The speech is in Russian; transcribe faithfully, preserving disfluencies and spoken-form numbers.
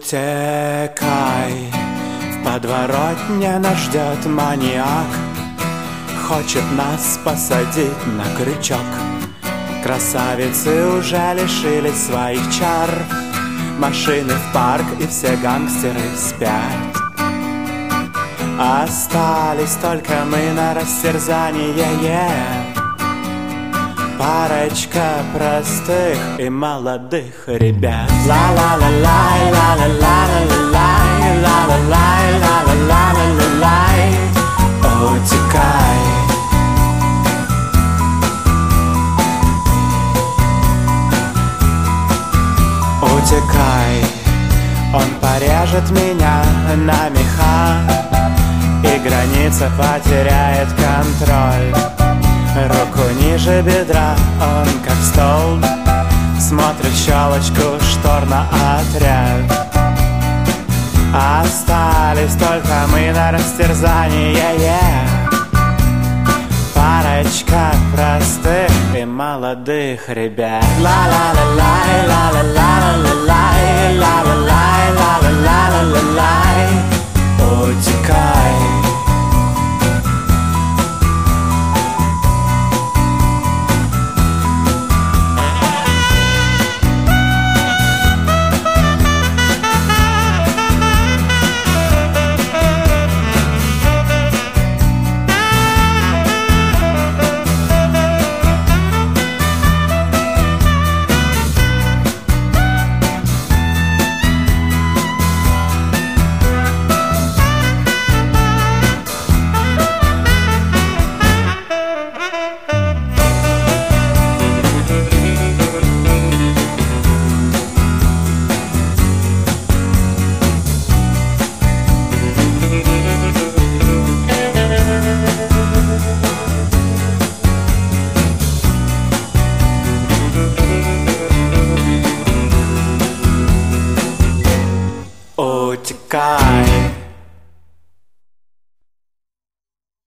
Утекай, в подворотне нас ждет маньяк, хочет нас посадить на крючок. Красавицы уже лишились своих чар, машины в парк и все гангстеры спят. Остались только мы на растерзание, yeah. Парочка простых и молодых ребят. Ла-ла-ла-лай, ла-ла-ла-ла-лай, ла-ла-лай, ла-ла-ла-ла-лай. Утекай. Утекай, он порежет меня на меха, и граница потеряет контроль. Руку ниже бедра, он как столб, смотрит в щелочку штор на отряд. Остались только мы на растерзание, yeah. Парочка простых и молодых ребят. Ла-ла-ла-лай, ла-ла-ла-ла-лай, ла-ла-лай, ла-ла-ла-ла-лай. Утекай. Утекай.